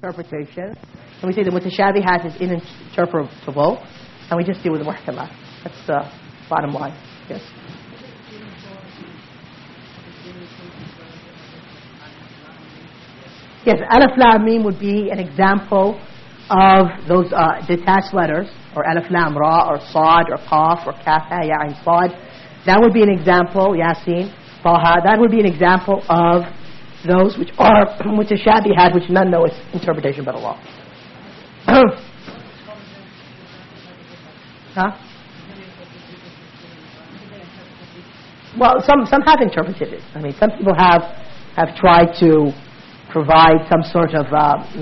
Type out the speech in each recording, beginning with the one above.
interpretation, and we say the mutashabihat is ininterpretable, and we just deal with the muhkamat. That's the bottom line. Yes. Yes, alif lam mim would be an example of those detached letters, or alif lam ra, or sad, or qaf, or kaf ha ya ain sad. That would be an example. Yasin, taha. That would be an example of those which are mutashabihat, which none know its interpretation but Allah. Huh? Well, some have interpreted it. I mean, some people have tried to provide some sort of,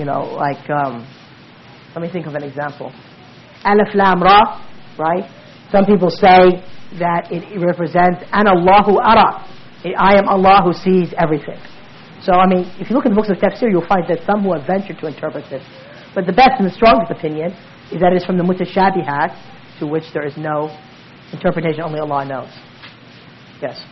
let me think of an example. Alif Lam Ra, right? Some people say that it represents Ana Allahu Ara. I am Allah who sees everything. So, I mean, if you look at the books of tafsir, you'll find that some who have ventured to interpret this. But the best and the strongest opinion is that it's from the mutashabihat, to which there is no interpretation, only Allah knows. Yes.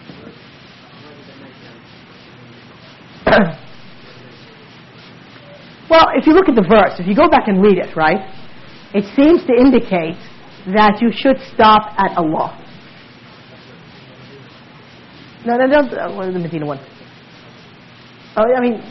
Well, if you look at the verse, if you go back and read it, right, it seems to indicate that you should stop at Allah. No, don't. What is the Medina one? Oh,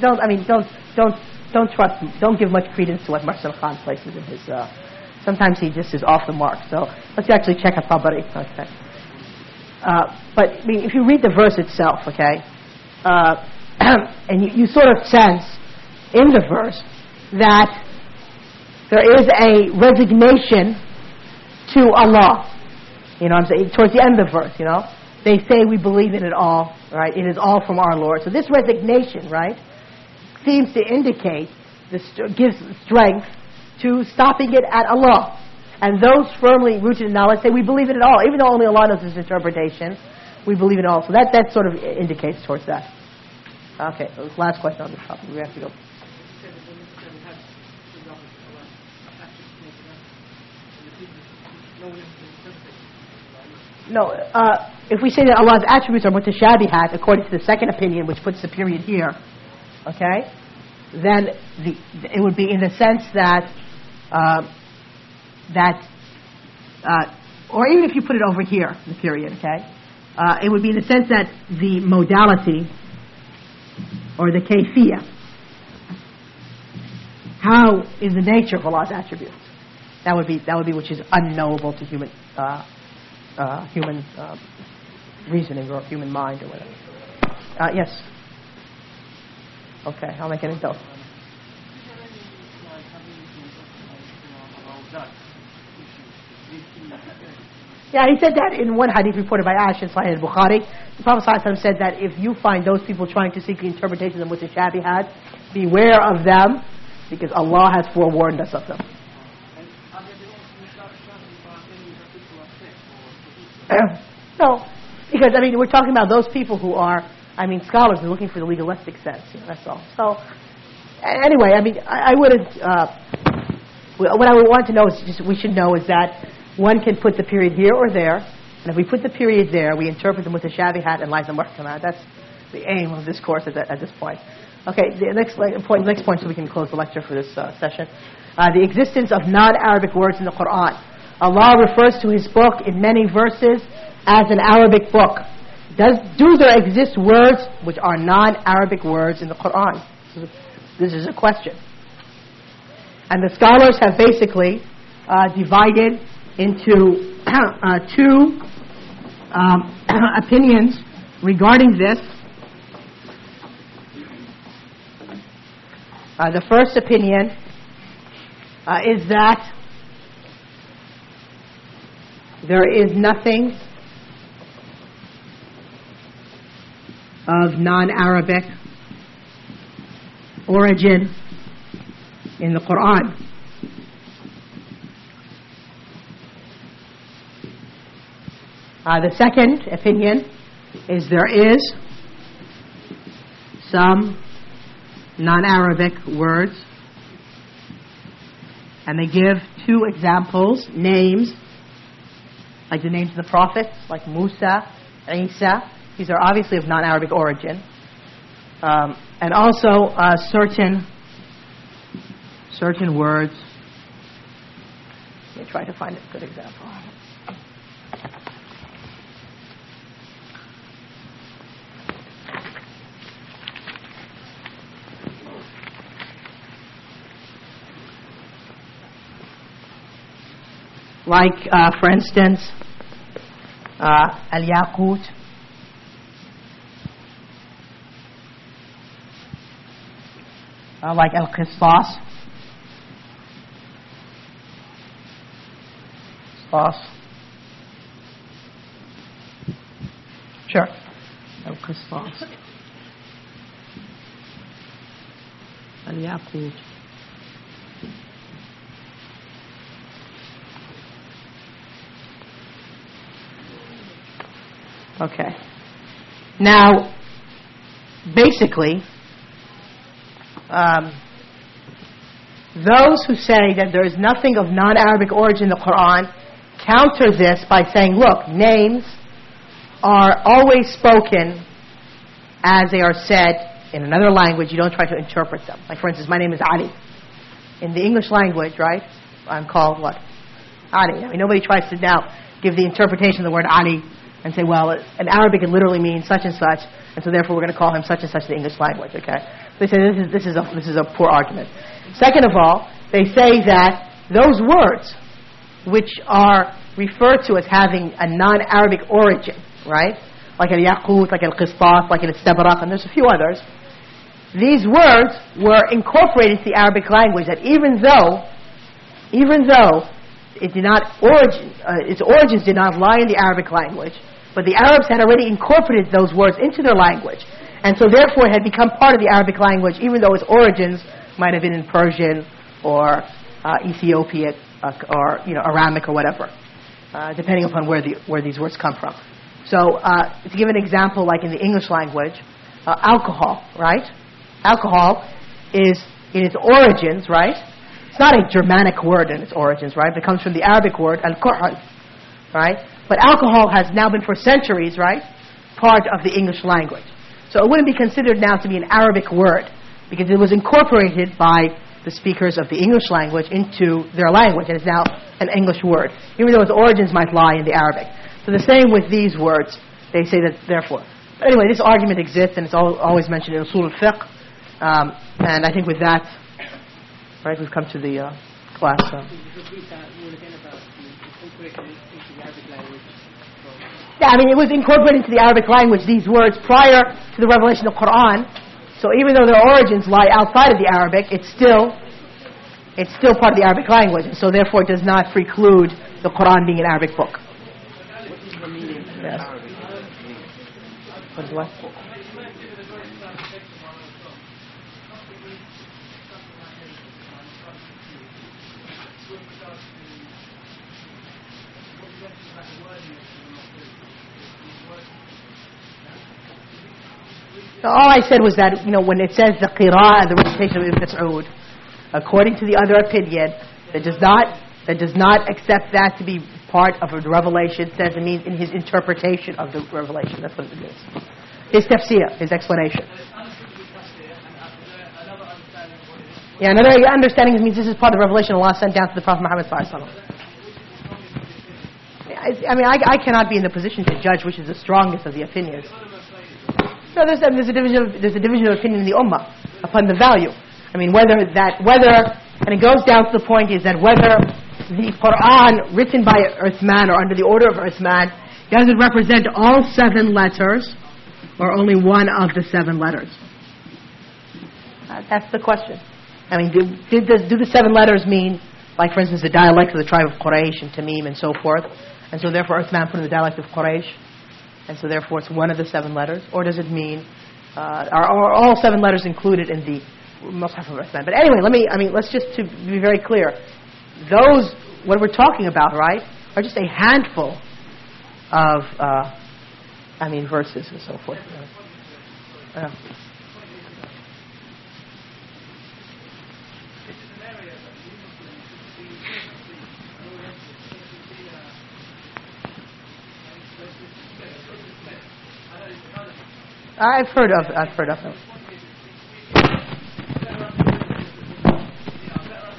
don't trust. Don't give much credence to what Marcel Khan places in his. Sometimes he just is off the mark. So let's actually check at Tabari. Okay. But I mean, if you read the verse itself, okay, and you sort of sense in the verse that there is a resignation to Allah. You know what I'm saying? Towards the end of the verse, you know, they say we believe in it all, right? It is all from our Lord. So this resignation, right, seems to indicate, gives strength to stopping it at Allah. And those firmly rooted in knowledge say we believe in it all. Even though only Allah knows this interpretation, we believe in it all. So that sort of indicates towards that. Okay, last question on this topic. We have to go. No, if we say that Allah's attributes are mutashabihat, according to the second opinion, which puts the period here, okay, then it would be in the sense that, or even if you put it over here, the period, okay, it would be in the sense that the modality, or the kayfiyah, how is the nature of Allah's attributes? That would be which is unknowable to human reasoning or human mind or whatever. Yes. Okay, I'll make an adult. Yeah, he said that in one hadith reported by Aisha in Sahih al-Bukhari. The Prophet ﷺ said that if you find those people trying to seek the interpretation of mutashabihat, beware of them, because Allah has forewarned us of them. No, because I mean we're talking about those people who are, I mean, scholars are looking for the legalistic sense. You know, that's all. So anyway, I mean, I wouldn't. What I would want to know is just we should know is that one can put the period here or there, and if we put the period there, we interpret them with the mutashabihat and lies and muhkamat. That's the aim of this course at this point. Okay, the next point, so we can close the lecture for this session. The existence of non-Arabic words in the Quran. Allah refers to His book in many verses as an Arabic book. Do there exist words which are non-Arabic words in the Quran? This is a question. And the scholars have basically divided into two opinions regarding this. The first opinion is that there is nothing of non-Arabic origin in the Quran. The second opinion is there is some non-Arabic words, and they give two examples, names, like the names of the prophets, like Musa, Isa. These are obviously of non-Arabic origin. And also certain certain words. Let me try to find a good example. Like, for instance, al-yaqut, like al-qisas, sure, al-qisas, al-yaqut. Okay. Now, basically, those who say that there is nothing of non-Arabic origin in the Quran counter this by saying, look, names are always spoken as they are said in another language. You don't try to interpret them. Like, for instance, my name is Ali. In the English language, right, I'm called what? Ali. I mean, nobody tries to now give the interpretation of the word Ali and say, well, in Arabic it literally means such and such, and so therefore we're going to call him such and such in the English language, okay? So they say this is a poor argument. Second of all, they say that those words which are referred to as having a non-Arabic origin, right? Like al-yaqut, like al-qistas, like al-istabraq, and there's a few others. These words were incorporated into the Arabic language, that even though it did not its origins did not lie in the Arabic language, but the Arabs had already incorporated those words into their language, and so therefore it had become part of the Arabic language, even though its origins might have been in Persian or Ethiopic or Aramic or whatever, depending upon where these words come from. So to give an example, like in the English language, alcohol, right? Alcohol is in its origins, right? It's not a Germanic word in its origins, right? It comes from the Arabic word al-kuhl, right? But alcohol has now been for centuries, right, part of the English language. So it wouldn't be considered now to be an Arabic word because it was incorporated by the speakers of the English language into their language, and it's now an English word, even though its origins might lie in the Arabic. So the same with these words. They say that therefore. But anyway, this argument exists, and it's always mentioned in Usul al-Fiqh. And I think with that, right, we've come to the class. Yeah, I mean, it was incorporated into the Arabic language, these words, prior to the revelation of the Quran. So even though their origins lie outside of the Arabic, it's still part of the Arabic language. And so therefore it does not preclude the Quran being an Arabic book. What is the meaning of Yes. Arabic? What is what? So all I said was that, when it says the qira'ah, the recitation of Ibn Mas'ud, according to the other opinion, that does not accept that to be part of the revelation, says it means in his interpretation of the revelation. That's what it means. His tafsir, his explanation. Yeah, another understanding means this is part of the revelation Allah sent down to the Prophet Muhammad sallallahu alaihi wasallam. I mean, I cannot be in the position to judge which is the strongest of the opinions. So there's a division of opinion in the ummah upon the value. I mean, whether, and it goes down to the point is that whether the Quran written by Uthman or under the order of Uthman, does it represent all 7 letters or only one of the 7 letters? That's the question. I mean, do the 7 letters mean, like for instance, the dialect of the tribe of Quraysh and Tamim and so forth, and so therefore Uthman put in the dialect of Quraysh, and so therefore it's one of the 7 letters? Or does it mean, are all 7 letters included in the Mus'haf of Uthman? But anyway, let's just to be very clear, those, what we're talking about, right, are just a handful of, verses and so forth. I've heard of them.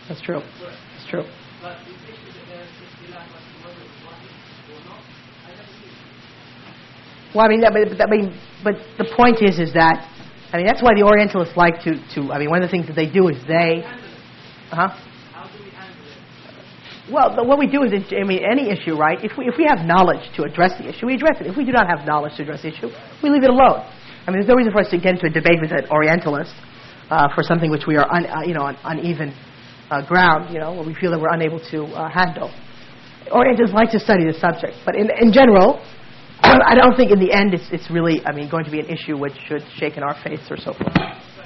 That's true. That's true. But the issue that there's ikhtilaf as to whether it's wahid or not, I never see it. Well, but the point is that, that's why the Orientalists like to. One of the things that they do is they. How do we handle it? Well, what we do is, any issue, right? If we have knowledge to address the issue, we address it. If we do not have knowledge to address the issue, we leave it alone. There's no reason for us to get into a debate with an Orientalist for something which we are on uneven ground, where we feel that we're unable to handle. Orientalists like to study the subject, but in general, I don't think in the end it's really, going to be an issue which should shake in our face or so forth.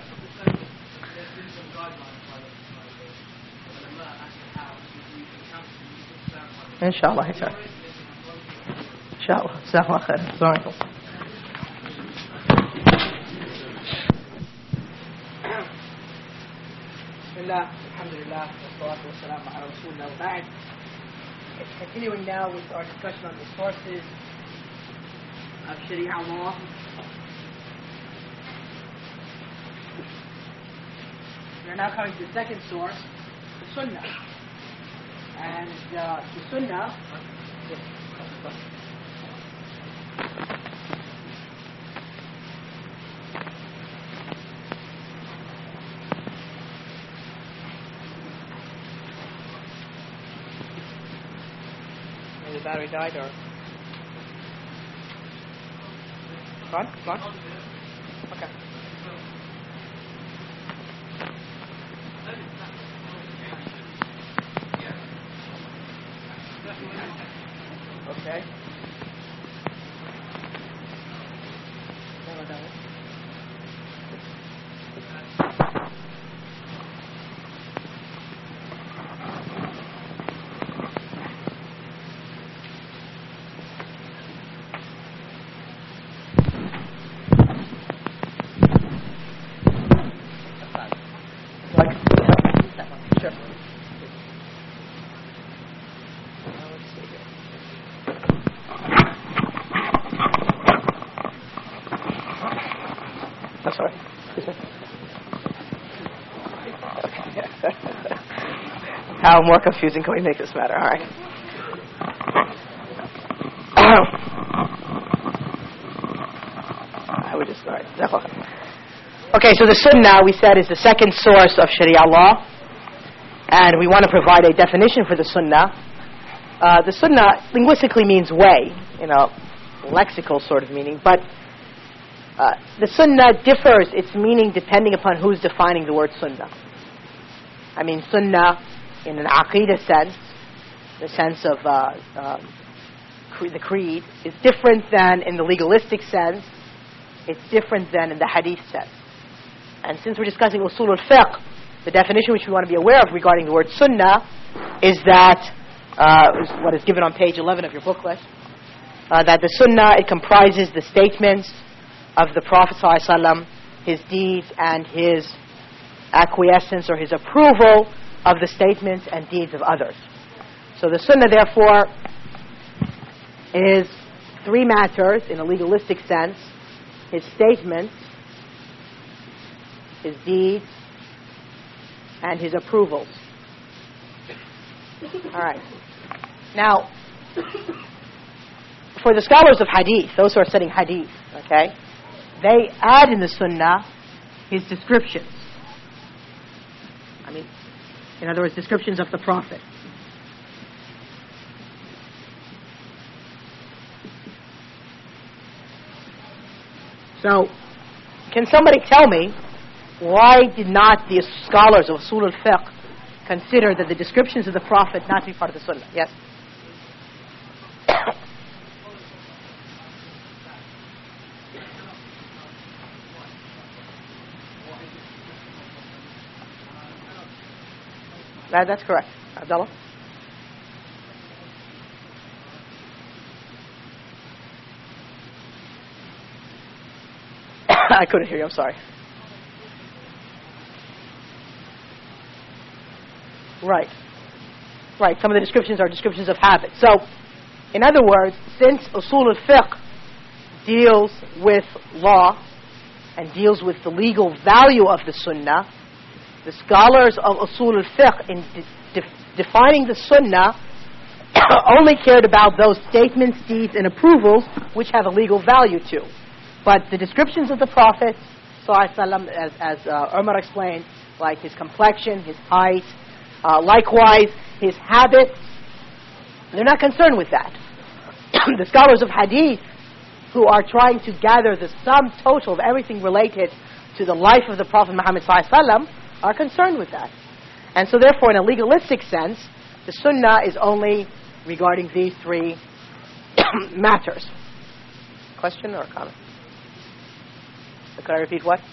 Inshallah. Inshallah. Jazakallah khair. Assalamu alaikum. Bismillah, alhamdulillah, wassalatu wassalamu ala rasulillah wa ba'd. Continuing now with our discussion on the sources of Sharia law. We are now coming to the second source, the Sunnah. And the Sunnah... The battery died or... Gone? Okay. Okay. How more confusing can we make this matter? All right. I would just start. Okay, so the Sunnah, we said, is the second source of Sharia law. And we want to provide a definition for the Sunnah. The Sunnah linguistically means way, lexical sort of meaning. But the Sunnah differs its meaning depending upon who's defining the word Sunnah. Sunnah in an Aqidah sense, the sense of the creed, is different than in the legalistic sense. It's different than in the Hadith sense. And since we're discussing Usul al-Fiqh, the definition which we want to be aware of regarding the word Sunnah is that, is what is given on page 11 of your booklet, that the Sunnah, it comprises the statements of the Prophet ﷺ, his deeds and his acquiescence or his approval of the statements and deeds of others. So the Sunnah, therefore, is three matters in a legalistic sense: his statements, his deeds, and his approvals. All right. Now, for the scholars of Hadith, those who are studying Hadith, okay, they add in the Sunnah his descriptions. In other words, descriptions of the Prophet. So, can somebody tell me why did not the scholars of Usul al-Fiqh consider that the descriptions of the Prophet not to be part of the Sunnah? Yes? That's correct. Abdullah? I couldn't hear you, I'm sorry. Right. Some of the descriptions are descriptions of habit. So, in other words, since Usul al-Fiqh deals with law and deals with the legal value of the Sunnah, the scholars of Usul al-Fiqh in defining the Sunnah only cared about those statements, deeds, and approvals which have a legal value to. But the descriptions of the Prophet, ﷺ, as Umar explained, like his complexion, his height, likewise his habit, they're not concerned with that. The scholars of Hadith, who are trying to gather the sum total of everything related to the life of the Prophet Muhammad ﷺ, are concerned with that. And so therefore, in a legalistic sense, the Sunnah is only regarding these three matters. Question or comment? Could I repeat what?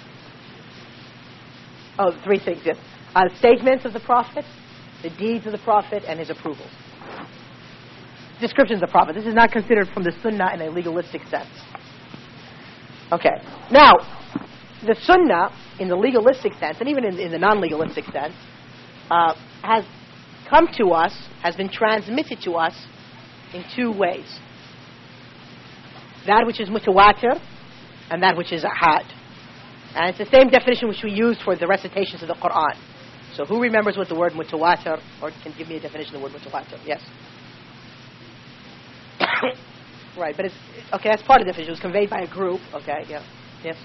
Oh, three things, yes. Statements of the Prophet, the deeds of the Prophet, and his approvals. Descriptions of the Prophet. This is not considered from the Sunnah in a legalistic sense. Okay. Now, the Sunnah, in the legalistic sense, and even in the non-legalistic sense, has come to us, has been transmitted to us in two ways. That which is mutawatir, and that which is ahad. And it's the same definition which we use for the recitations of the Quran. So who remembers what the word mutawatir, or can give me a definition of the word mutawatir? Yes. Right, but it's okay, that's part of the definition. It was conveyed by a group. Okay, yeah. Yes.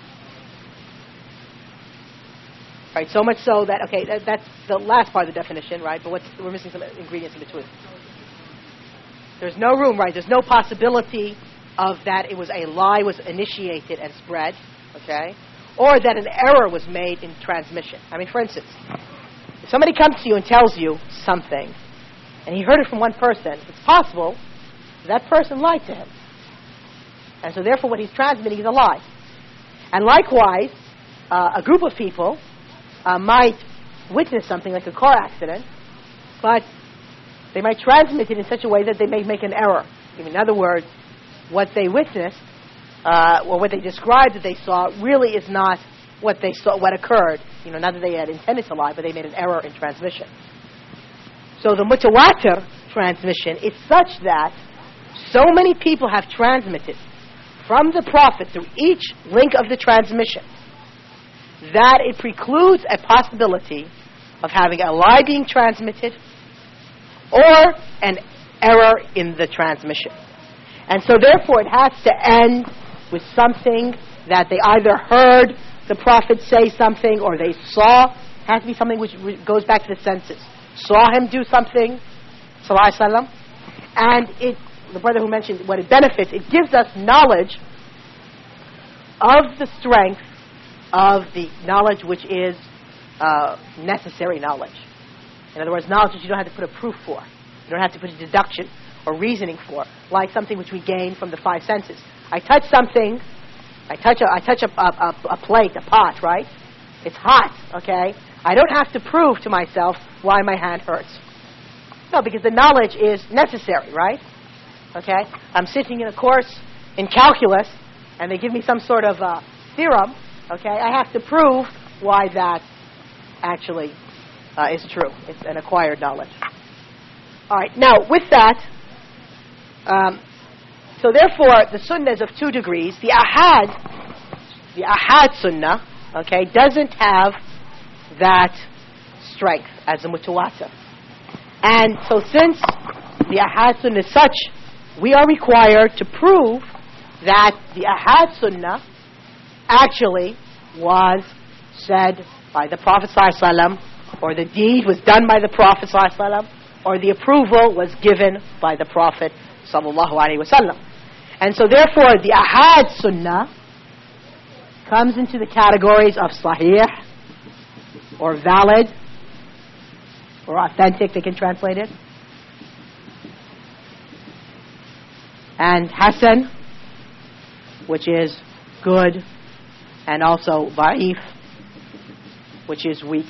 Right, so much so that, okay, that's the last part of the definition, right? But we're missing some ingredients in between. There's no room, right? There's no possibility of that it was a lie was initiated and spread, okay? Or that an error was made in transmission. I mean, for instance, if somebody comes to you and tells you something, and he heard it from one person, it's possible that person lied to him. And so therefore what he's transmitting is a lie. And likewise, a group of people might witness something like a car accident, but they might transmit it in such a way that they may make an error. In other words, what they witnessed, or what they described that they saw, really is not what they saw, what occurred. Not that they had intended to lie, but they made an error in transmission. So the mutawatir transmission is such that so many people have transmitted from the Prophet through each link of the transmission that it precludes a possibility of having a lie being transmitted or an error in the transmission. And so therefore it has to end with something that they either heard the Prophet say something or they saw. It has to be something which goes back to the senses. Saw him do something, sallallahu alaihi wasallam, and the brother who mentioned what it benefits, it gives us knowledge of the strength of the knowledge which is necessary knowledge. In other words, knowledge that you don't have to put a proof for. You don't have to put a deduction or reasoning for, like something which we gain from the five senses. I touch something, I touch a plate, a pot, right? It's hot, okay? I don't have to prove to myself why my hand hurts. No, because the knowledge is necessary, right? Okay? I'm sitting in a course in calculus, and they give me some sort of theorem, okay? I have to prove why that actually is true. It's an acquired knowledge. All right, now with that, so therefore the sunnah is of two degrees. The ahad sunnah, okay, doesn't have that strength as the mutawatir. And so since the ahad sunnah is such, we are required to prove that the ahad sunnah actually was said by the Prophet ﷺ, or the deed was done by the Prophet ﷺ, or the approval was given by the Prophet ﷺ. And so therefore the ahad sunnah comes into the categories of sahih, or valid, or authentic, they can translate it, and hasan, which is good, and also da'if, which is weak.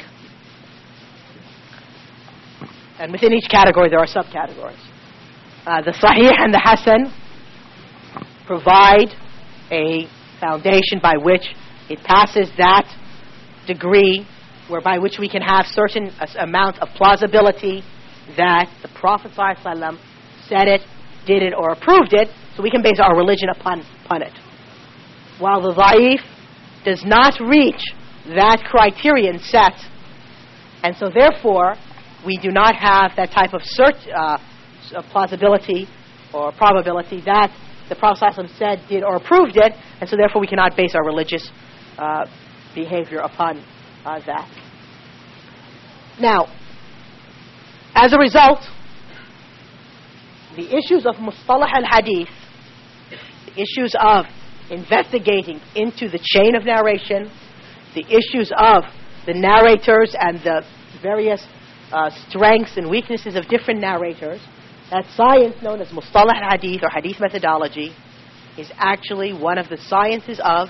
And within each category there are subcategories. The sahih and the hasan provide a foundation by which it passes that degree whereby which we can have certain amount of plausibility that the Prophet ﷺ said it, did it, or approved it, so we can base our religion upon it. While the da'if does not reach that criterion set And so therefore, we do not have that type of plausibility or probability that the Prophet ﷺ said, did, or approved it, and so therefore we cannot base our religious behavior upon that. Now, as a result, the issues of mustalah al-hadith, the issues of investigating into the chain of narration, the issues of the narrators and the various strengths and weaknesses of different narrators, that science known as mustalah al-hadith or hadith methodology is actually one of the sciences of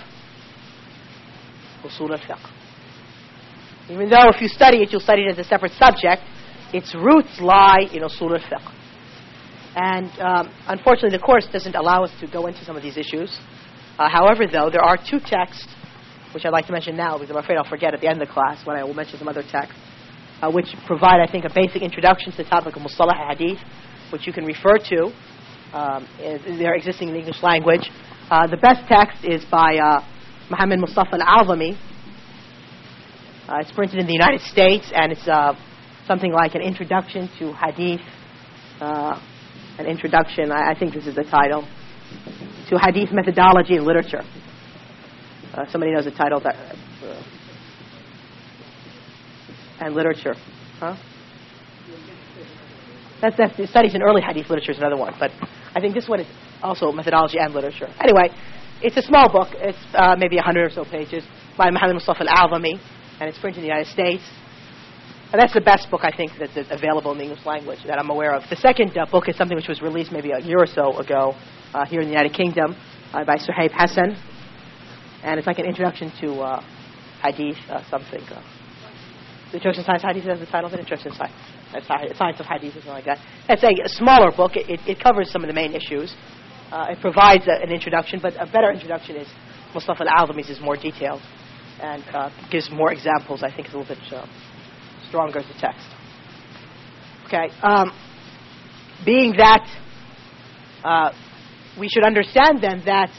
usul al-fiqh. Even though if you study it, you'll study it as a separate subject, its roots lie in usul al-fiqh. And unfortunately, the course doesn't allow us to go into some of these issues. However, though, there are two texts, which I'd like to mention now, because I'm afraid I'll forget at the end of the class when I will mention some other texts, which provide, I think, a basic introduction to the topic of mustalah hadith, which you can refer to. They're existing in the English language. The best text is by Muhammad Mustafa al-Azami. It's printed in the United States, and it's something like an introduction to hadith. An introduction, I think this is the title, to hadith methodology and literature. Somebody knows the title and literature, huh? That's the studies in early hadith literature is another one, but I think this one is also methodology and literature. Anyway, it's a small book. It's maybe 100 or so pages by Muhammad Mustafa al-Azami, and it's printed in the United States. And that's the best book, I think, that's available in the English language that I'm aware of. The second book is something which was released maybe a year or so ago here in the United Kingdom by Suhaib Hassan. And it's like an introduction to hadith, something. The Introduction to Science of Hadith is the title of it. Introduction to Science of Hadith or something like that. It's a smaller book. It covers some of the main issues. It provides an introduction, but a better introduction is Mustafa al-Azami's is more detailed and gives more examples. I think it's a little bit stronger as a text. Okay. Being that we should understand then that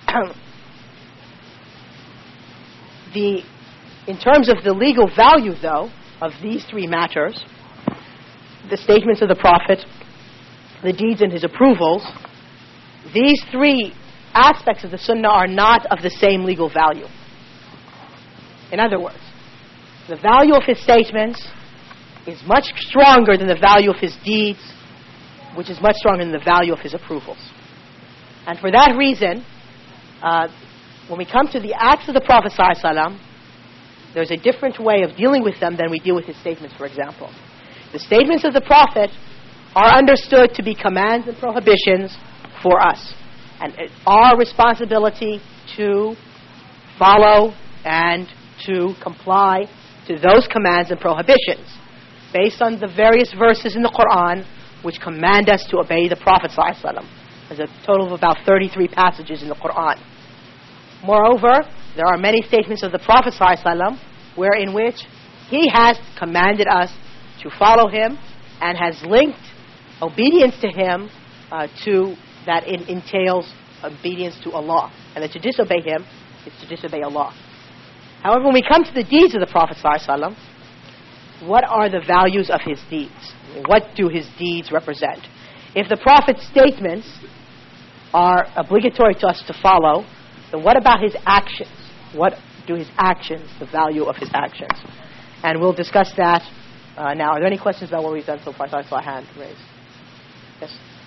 in terms of the legal value, though, of these three matters, the statements of the Prophet, the deeds and his approvals, these three aspects of the Sunnah are not of the same legal value. In other words, the value of his statements is much stronger than the value of his deeds, which is much stronger than the value of his approvals. And for that reason, when we come to the acts of the Prophet ﷺ, there's a different way of dealing with them than we deal with his statements, for example. The statements of the Prophet are understood to be commands and prohibitions for us. And it's our responsibility to follow and to comply to those commands and prohibitions based on the various verses in the Quran which command us to obey the Prophet ﷺ. There's a total of about 33 passages in the Quran. Moreover, there are many statements of the Prophet ﷺ in which he has commanded us to follow him and has linked obedience to him to that it entails obedience to Allah, and that to disobey him is to disobey Allah. However, when we come to the deeds of the Prophet ﷺ, what are the values of his deeds? What do his deeds represent? If the Prophet's statements are obligatory to us to follow, then what about his actions? What do his actions, the value of his actions? And we'll discuss that now. Are there any questions about what we've done so far? I saw a hand raised. Yes?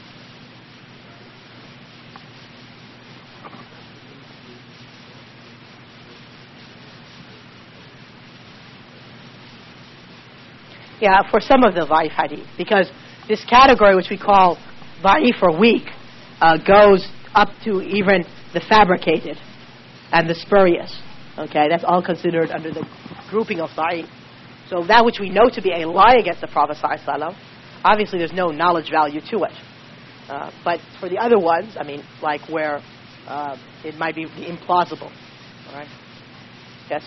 Yeah, for some of the Da'if hadith, because this category, which we call Da'if or weak, goes up to even the fabricated and the spurious. Okay, that's all considered under the grouping of Da'if. So that which we know to be a lie against the Prophet ﷺ, obviously there's no knowledge value to it. But for the other ones, I mean, like where it might be implausible. All right? Yes?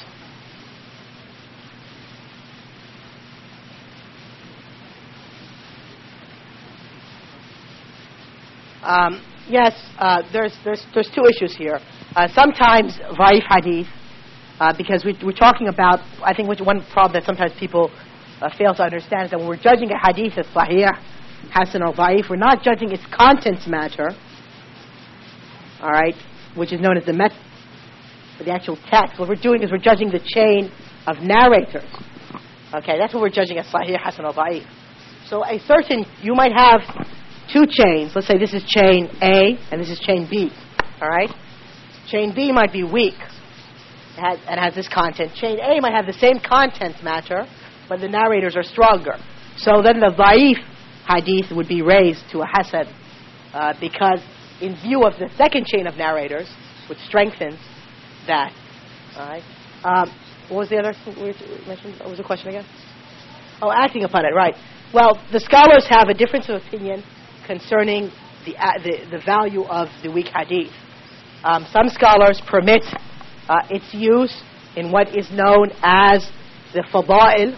Yes, there's two issues here. Sometimes Da'if hadith, because we're talking about, I think one problem that sometimes people fail to understand is that when we're judging a hadith as sahih, hasan or da'if, we're not judging its contents matter, all right, which is known as the actual text. What we're doing is we're judging the chain of narrators. Okay, that's what we're judging as sahih, hasan or da'if. So you might have two chains. Let's say this is chain A and this is chain B. All right? Chain B might be weak and has this content. Chain A might have the same content matter, but the narrators are stronger. So then the da'if hadith would be raised to a hasan because in view of the second chain of narrators, which strengthens that. All right? What was the other thing we mentioned? What was the question again? Oh, acting upon it, right. Well, the scholars have a difference of opinion concerning the value of the weak hadith. Some scholars permit its use in what is known as the fada'il,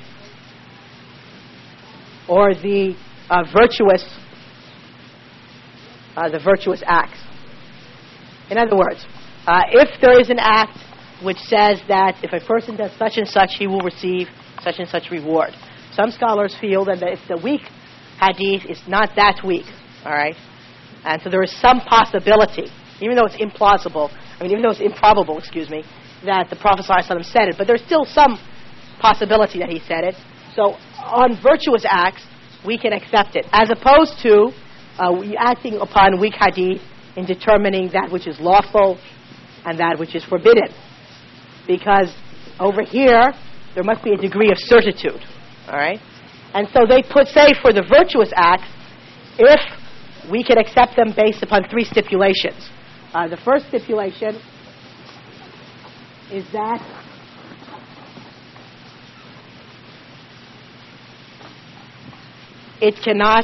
or the virtuous acts. In other words, if there is an act which says that if a person does such and such, he will receive such and such reward. Some scholars feel that if the weak hadith is not that weak, all right, and so there is some possibility, even though it's improbable, that the Prophet ﷺ said it, but there's still some possibility that he said it. So on virtuous acts, we can accept it, as opposed to acting upon weak hadith in determining that which is lawful and that which is forbidden. Because over here, there must be a degree of certitude. All right? And so they say for the virtuous acts, if we can accept them based upon three stipulations. The first stipulation is that it cannot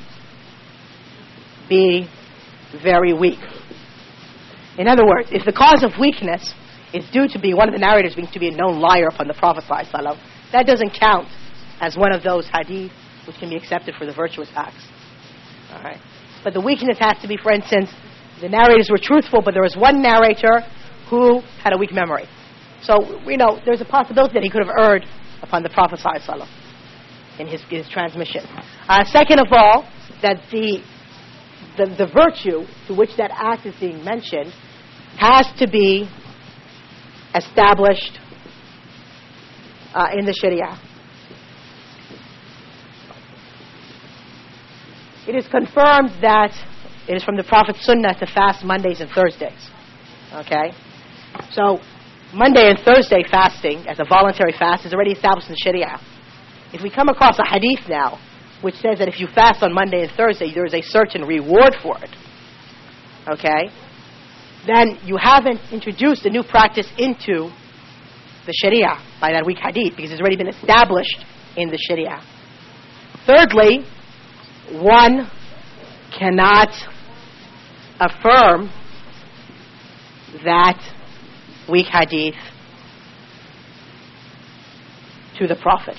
be very weak. In other words, if the cause of weakness is due to be one of the narrators being to be a known liar upon the Prophet ﷺ, that doesn't count as one of those hadith which can be accepted for the virtuous acts. All right. But the weakness has to be, for instance, the narrators were truthful, but there was one narrator who had a weak memory. So, there's a possibility that he could have erred upon the Prophet ﷺ in his transmission. Second of all, that the virtue to which that act is being mentioned has to be established in the Sharia. It is confirmed that it is from the Prophet's Sunnah to fast Mondays and Thursdays. Okay? So, Monday and Thursday fasting as a voluntary fast is already established in the Sharia. If we come across a hadith now which says that if you fast on Monday and Thursday, there is a certain reward for it, okay, then you haven't introduced a new practice into the Sharia by that weak hadith, because it's already been established in the Sharia. Thirdly, one cannot affirm that weak hadith to the Prophet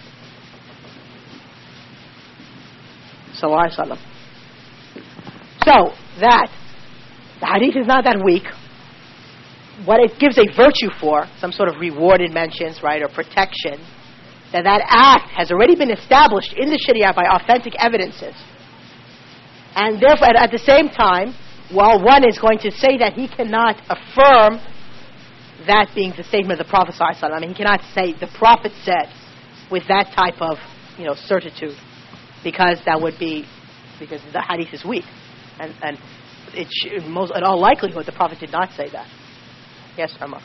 Sallallahu Alaihi Wasallam. So that the hadith is not that weak. What it gives a virtue for, some sort of reward it mentions, right, or protection, that act has already been established in the Sharia by authentic evidences. And therefore, at the same time, while one is going to say that he cannot affirm that being the statement of the Prophet ﷺ, I mean, he cannot say the Prophet said with that type of, certitude, because the hadith is weak, and in all likelihood the Prophet did not say that. Yes, Amma.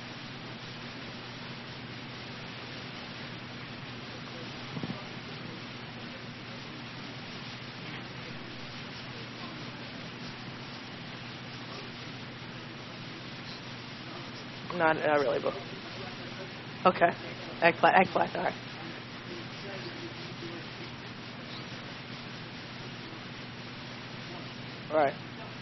Not really, but okay. Eggplant. All right. All right.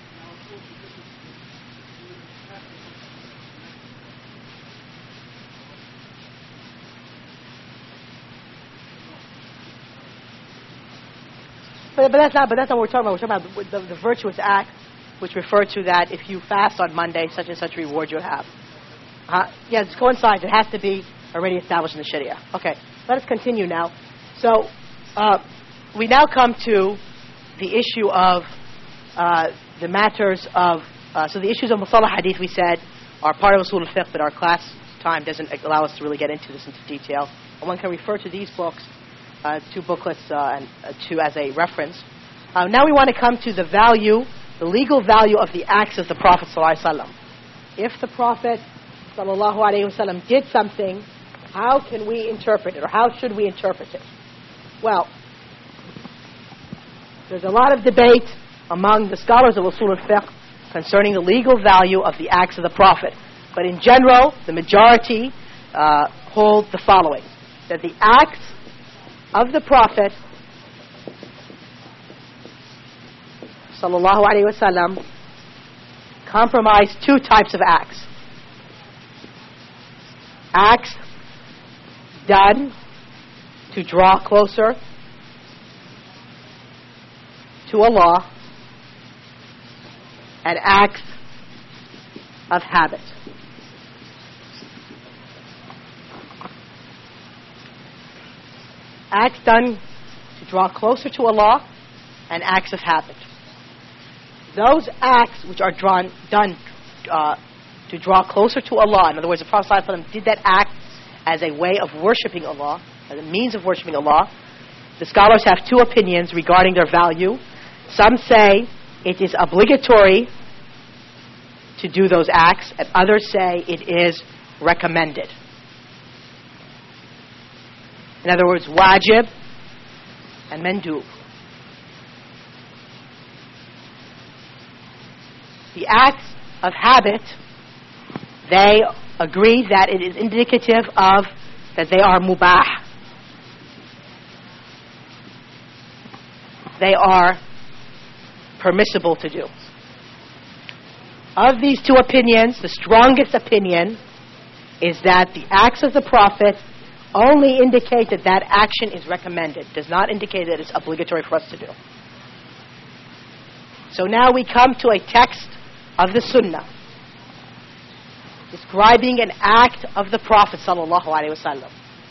But that's not what we're talking about. We're talking about the virtuous act, which refer to that if you fast on Monday, such and such reward you'll have. Yeah, it coincides. It has to be already established in the Sharia. Okay. Let us continue now. So, we now come to the issue of the matters of... so the issues of Mustalah Hadith, we said, are part of Usul al-Fiqh, but our class time doesn't allow us to really get into this into detail. And one can refer to these books, two booklets, and two as a reference. Now we want to come to the value, the legal value of the acts of the Prophet ﷺ. If the Prophet ﷺ did something, how can we interpret it, or how should we interpret it? Well, there's a lot of debate among the scholars of Usul al-Fiqh concerning the legal value of the acts of the Prophet. But in general, the majority hold the following: that the acts of the Prophet sallallahu alaihi wasallam comprise two types of acts. Acts done to draw closer to Allah, and acts of habit. Acts done to draw closer to Allah, and acts of habit. Those acts which are done to draw closer to Allah, in other words, the Prophet ﷺ did that act as a way of worshipping Allah, as a means of worshipping Allah. The scholars have two opinions regarding their value. Some say it is obligatory to do those acts, and others say it is recommended. In other words, wajib and mandub. The acts of habit, they agree that it is indicative of that they are mubah. They are permissible to do. Of these two opinions, the strongest opinion is that the acts of the Prophet only indicate that that action is recommended, does not indicate that it's obligatory for us to do. So now we come to a text of the Sunnah describing an act of the Prophet sallallahu alaihi wasallam.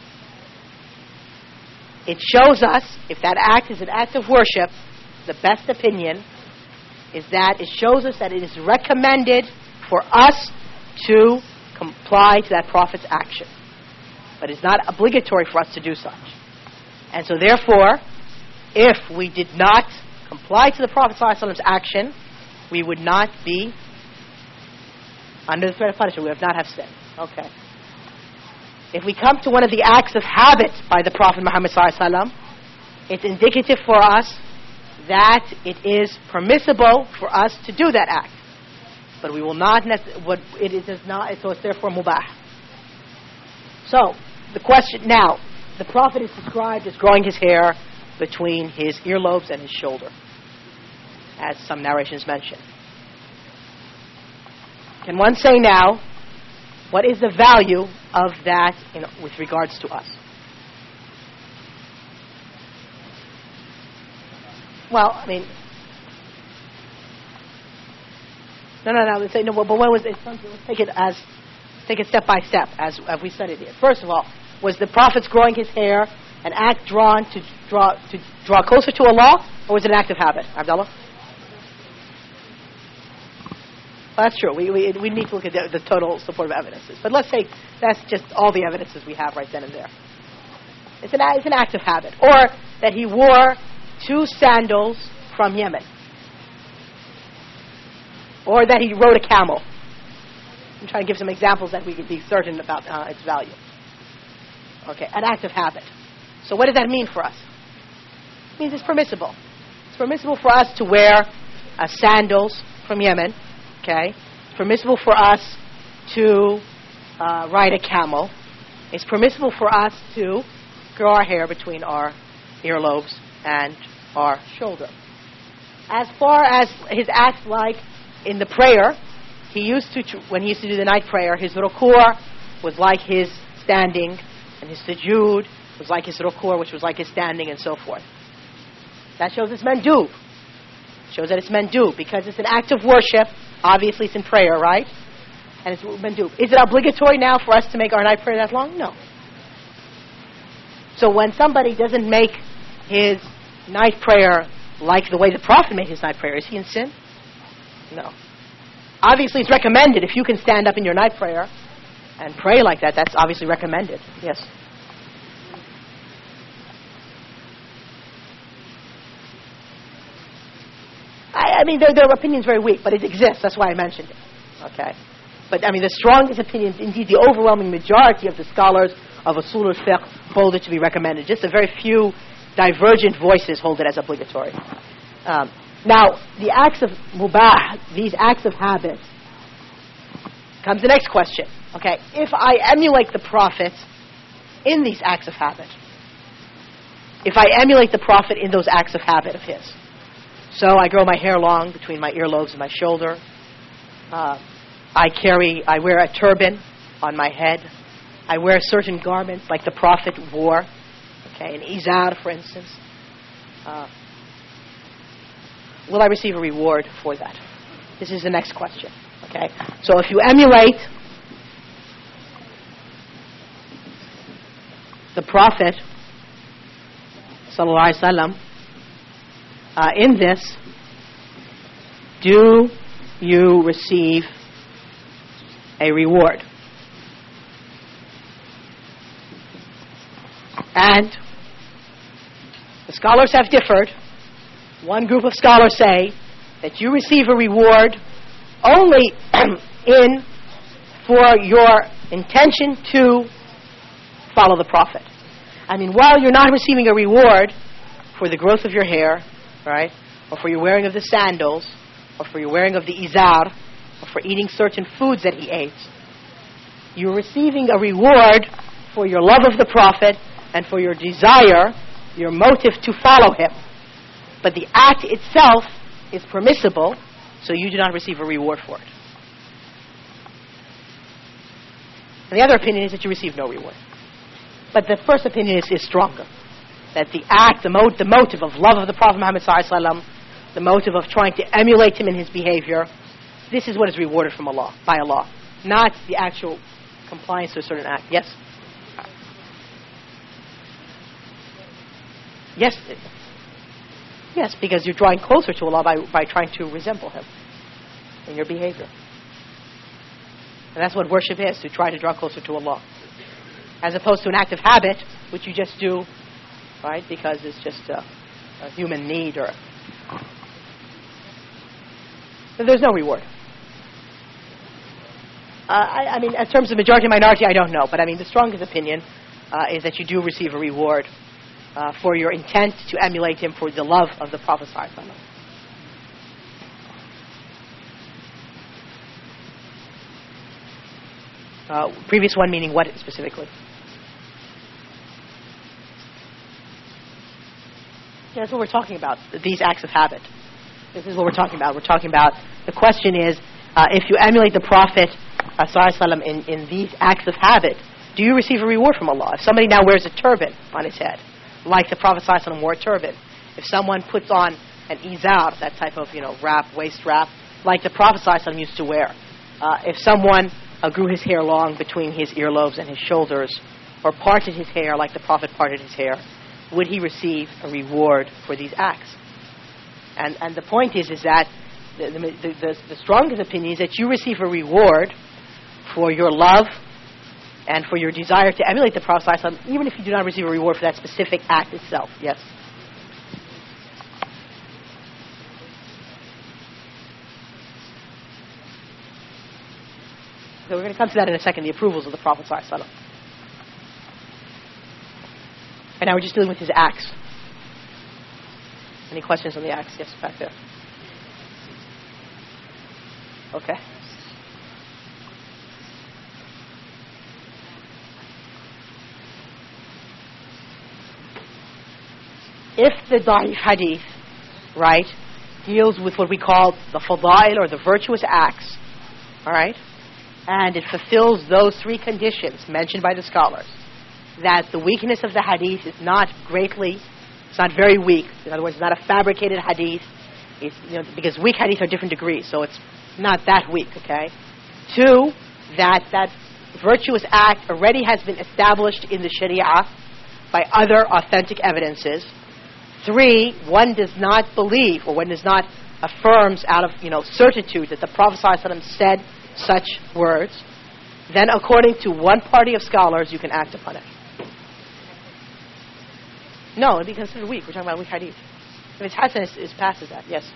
It shows us, if that act is an act of worship, the best opinion is that it shows us that it is recommended for us to comply to that Prophet's action. But it's not obligatory for us to do such. And so therefore, if we did not comply to the Prophet ﷺ's action, we would not be under the threat of punishment. We would not have sinned. Okay. If we come to one of the acts of habit by the Prophet Muhammad ﷺ, it's indicative for us that it is permissible for us to do that act. But we will not, so it's therefore mubah. So, the question now, the Prophet is described as growing his hair between his earlobes and his shoulder, as some narrations mention. Can one say now, what is the value of that with regards to us? Well, I mean, no. Let's say no. But when was it? Let's take it step by step as we studied here. First of all, was the Prophet's growing his hair an act drawn to draw closer to Allah, or was it an act of habit? Abdullah? Well, that's true. We need to look at the total supportive evidences. But let's say that's just all the evidences we have right then and there. It's an act of habit. Or that he wore 2 sandals from Yemen. Or that he rode a camel. I'm trying to give some examples that we can be certain about its value. Okay, an act of habit. So what does that mean for us? It means it's permissible. It's permissible for us to wear sandals from Yemen. Okay, it's permissible for us to ride a camel. It's permissible for us to grow our hair between our earlobes and our shoulder. As far as his acts, like in the prayer, he used to, when he used to do the night prayer, his ruku' was like his standing, and his sujood was like his ruku', which was like his standing, and so forth. That shows it's mandub. Shows that it's mandub, because it's an act of worship. Obviously, it's in prayer, right? And it's mandub. Is it obligatory now for us to make our night prayer that long? No. So when somebody doesn't make his night prayer like the way the Prophet made his night prayer, is he in sin? No. Obviously, it's recommended. If you can stand up in your night prayer and pray like that, that's obviously recommended. Yes. I mean, their opinion's very weak, but it exists. That's why I mentioned it. Okay. But, I mean, the strongest opinion, indeed the overwhelming majority of the scholars of Usul al-Fiqh hold it to be recommended. Just a very few divergent voices hold it as obligatory. Now, the acts of mubah, these acts of habit, comes the next question. Okay, if I emulate the Prophet in these acts of habit, if I emulate the Prophet in those acts of habit of his, so I grow my hair long between my earlobes and my shoulder, I wear a turban on my head, I wear certain garments like the Prophet wore, okay, an izar, for instance. Will I receive a reward for that? This is the next question. Okay, so if you emulate the Prophet, sallallahu alaihi wasallam, in this, do you receive a reward? And the scholars have differed. One group of scholars say that you receive a reward only for your intention to follow the Prophet. I mean, while you're not receiving a reward for the growth of your hair, right, or for your wearing of the sandals, or for your wearing of the izar, or for eating certain foods that he ate, you're receiving a reward for your love of the Prophet and for your desire, your motive to follow him. But the act itself is permissible, so you do not receive a reward for it. And the other opinion is that you receive no reward. But the first opinion is stronger. That the act, the motive of love of the Prophet Muhammad sallallahu alaihi wasallam, the motive of trying to emulate him in his behavior, this is what is rewarded from Allah, by Allah, not the actual compliance to a certain act. Yes? Yes. Yes, because you're drawing closer to Allah by trying to resemble him in your behavior. And that's what worship is, to try to draw closer to Allah. As opposed to an act of habit, which you just do, right, because it's just a human need or... So there's no reward. I mean, in terms of majority and minority, I don't know. But I mean, the strongest opinion is that you do receive a reward for your intent to emulate him for the love of the Prophet sallallahu alaihi wasallam. Previous one meaning what specifically? Yeah, that's what we're talking about, these acts of habit. This is what we're talking about. We're talking about, the question is, if you emulate the Prophet sallallahu alaihi wasallam in these acts of habit, do you receive a reward from Allah? If somebody now wears a turban on his head, like the Prophet sallallahu alaihi wasallam wore a turban, if someone puts on an izar, that type of wrap, waist wrap, like the Prophet sallallahu alaihi wasallam used to wear, if someone grew his hair long between his earlobes and his shoulders, or parted his hair like the Prophet parted his hair, would he receive a reward for these acts? And the point is that the strongest opinion is that you receive a reward for your love and for your desire to emulate the Prophet ﷺ, even if you do not receive a reward for that specific act itself. Yes? So we're going to come to that in a second, the approvals of the Prophet ﷺ. And now we're just dealing with his acts. Any questions on the acts? Yes, back there. Okay. If the Da'if hadith, right, deals with what we call the fadail or the virtuous acts, all right, and it fulfills those three conditions mentioned by the scholars, that the weakness of the hadith is not greatly, it's not very weak. In other words, it's not a fabricated hadith. It's, because weak hadith are different degrees, so it's not that weak, okay? Two, that virtuous act already has been established in the Sharia by other authentic evidences. 3, one does not believe, or one does not affirms out of certitude that the Prophet ﷺ said such words. Then, according to one party of scholars, you can act upon it. No, it'd be considered weak. We're talking about weak hadith. If it's hasan, it passes that. Yes.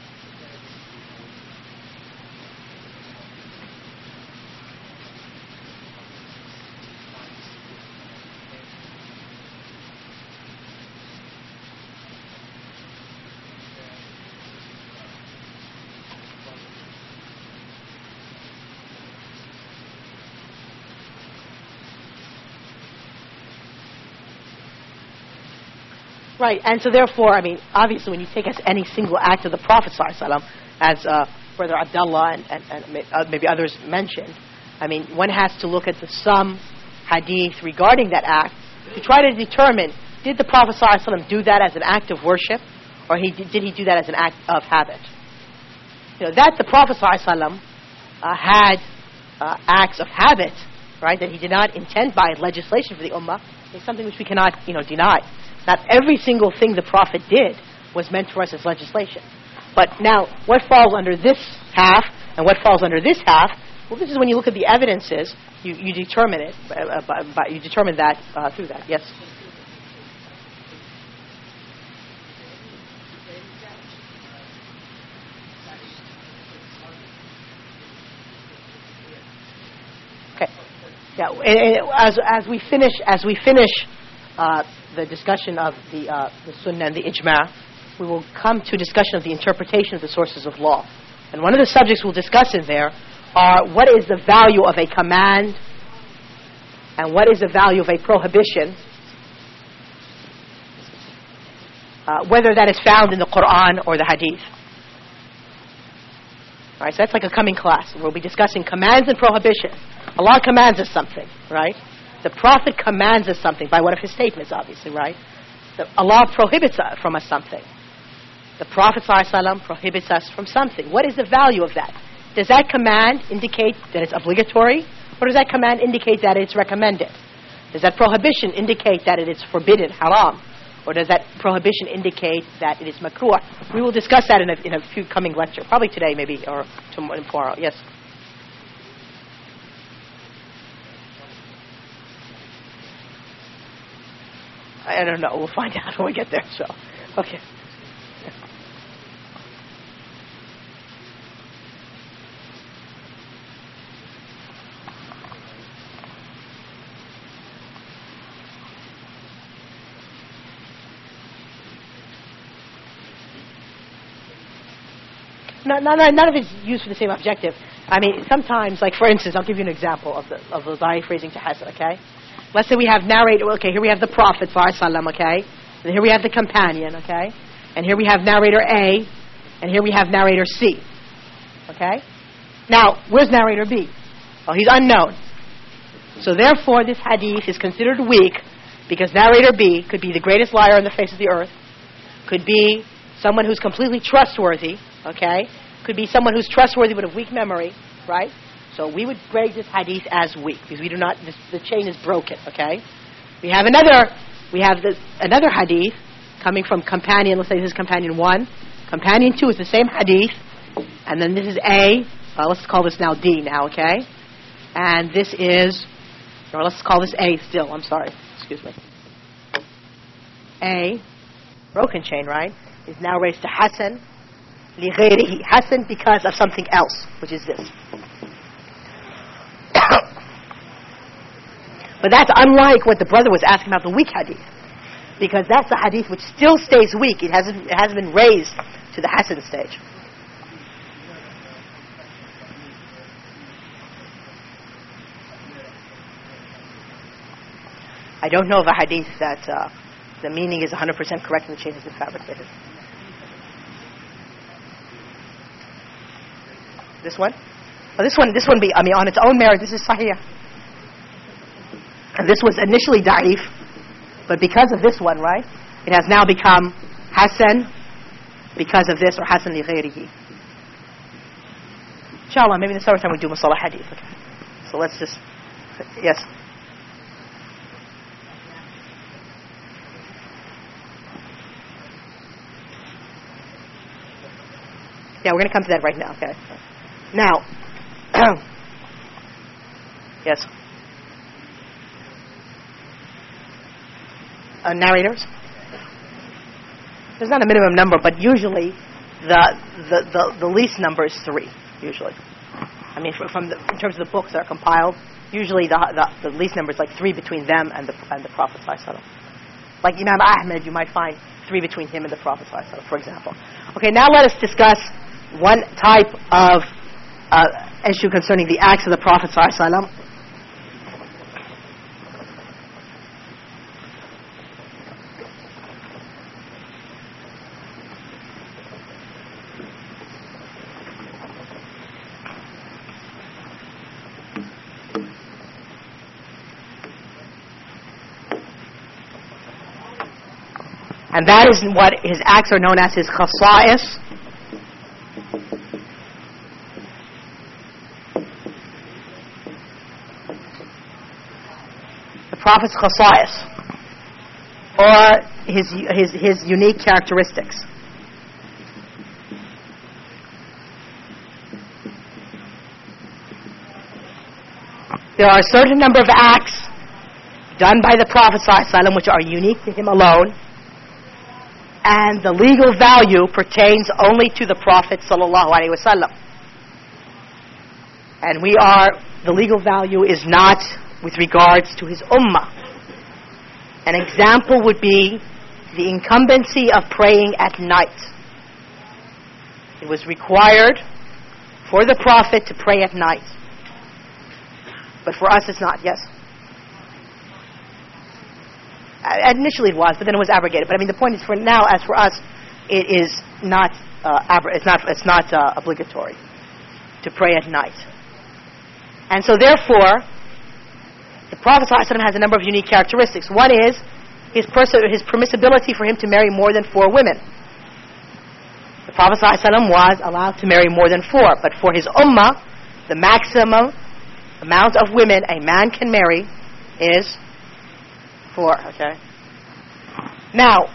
Right, and so therefore, obviously when you take as any single act of the Prophet ﷺ, as Brother Abdullah and maybe others mentioned, one has to look at the some hadith regarding that act to try to determine, did the Prophet ﷺ do that as an act of worship, or did he do that as an act of habit? That the Prophet ﷺ had acts of habit, right, that he did not intend by legislation for the ummah, is something which we cannot, deny. Not every single thing the Prophet did was meant for us as legislation. But now, what falls under this half and what falls under this half, well, this is when you look at the evidences, you determine it. You determine that through that. Yes? Okay. Yeah. As we finish the discussion of the Sunnah and the Ijma', we will come to discussion of the interpretation of the sources of law. And one of the subjects we'll discuss in there are what is the value of a command and what is the value of a prohibition, whether that is found in the Quran or the Hadith. All right, so that's like a coming class. We'll be discussing commands and prohibition. Allah commands us something, right? The Prophet commands us something by one of his statements, obviously, right? Allah prohibits from us something. The Prophet ﷺ prohibits us from something. What is the value of that? Does that command indicate that it's obligatory? Or does that command indicate that it's recommended? Does that prohibition indicate that it is forbidden, haram? Or does that prohibition indicate that it is makruh? We will discuss that in a few coming lectures. Probably today, maybe, or tomorrow. Yes? I don't know. We'll find out when we get there. So, okay. None of it's used for the same objective. Sometimes, like for instance, I'll give you an example of the da'if raising to hasan. Okay. Let's say we have narrator, okay, here we have the Prophet, okay, and here we have the companion, okay, and here we have narrator A, and here we have narrator C, okay? Now, where's narrator B? Well, he's unknown. So therefore, this hadith is considered weak because narrator B could be the greatest liar on the face of the earth, could be someone who's completely trustworthy, okay, could be someone who's trustworthy but of weak memory, right? So we would grade this hadith as weak because we do not. The chain is broken. Okay, we have another hadith coming from companion. Let's say this is companion 1. Companion 2 is the same hadith, and then this is A. Let's call this now D. Now, okay, and this is, or let's call this A still. I'm sorry. Excuse me. A, broken chain, right, is now raised to Hasan li ghayrihi. Hasan because of something else, which is this. But that's unlike what the brother was asking about the weak hadith, because that's the hadith which still stays weak. It hasn't been raised to the Hasan stage. I don't know of a hadith that the meaning is 100% correct and the chain has been fabricated. This one? Oh, this one be, on its own merit, this is sahih. And this was initially da'if, but because of this one, right, it has now become hasan because of this, or hasan li ghayrihi. Inshallah, maybe in the summertime we do musalah hadith. Okay. So let's just, yes. Yeah, we're going to come to that right now. Okay. Now, yes. Narrators. There's not a minimum number, but usually the least number is 3. Usually, I mean, in terms of the books that are compiled, usually the least number is like 3 between them and the Prophet ﷺ. Like Imam Ahmed, you might find 3 between him and the Prophet ﷺ, for example. Okay, now let us discuss one type of issue concerning the acts of the Prophet ﷺ. And that is what his acts are known as his khasa'is. The Prophet's khasa'is, or his unique characteristics. There are a certain number of acts done by the Prophet ﷺ which are unique to him alone, and the legal value pertains only to the Prophet ﷺ. And the legal value is not with regards to his ummah. An example would be the incumbency of praying at night. It was required for the Prophet to pray at night. But for us it's not, yes? Initially it was, but then it was abrogated. But I mean, the point is, for now, as for us, it is not obligatory to pray at night. And so, therefore, the Prophet ﷺ has a number of unique characteristics. One is his permissibility for him to marry more than 4 women. The Prophet ﷺ was allowed to marry more than 4, but for his ummah, the maximum amount of women a man can marry is 4, okay? Now,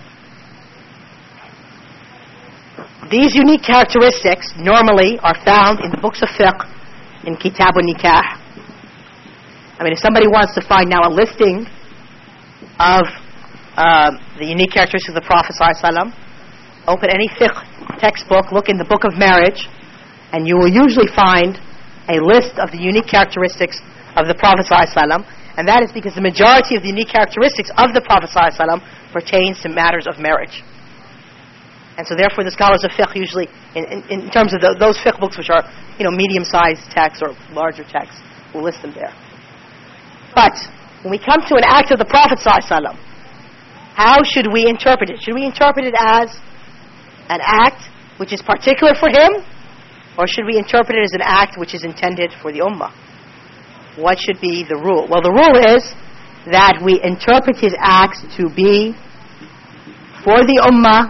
these unique characteristics normally are found in the books of fiqh, in Kitab al-Nikah. I mean, if somebody wants to find now a listing of the unique characteristics of the Prophet ﷺ, open any fiqh textbook, look in the book of marriage, and you will usually find a list of the unique characteristics of the Prophet ﷺ. And that is because the majority of the unique characteristics of the Prophet ﷺ pertains to matters of marriage. And so therefore the scholars of fiqh usually, in terms of those fiqh books which are, medium-sized texts or larger texts, will list them there. But when we come to an act of the Prophet ﷺ, how should we interpret it? Should we interpret it as an act which is particular for him? Or should we interpret it as an act which is intended for the ummah? What should be the rule? Well, the rule is that we interpret his acts to be for the ummah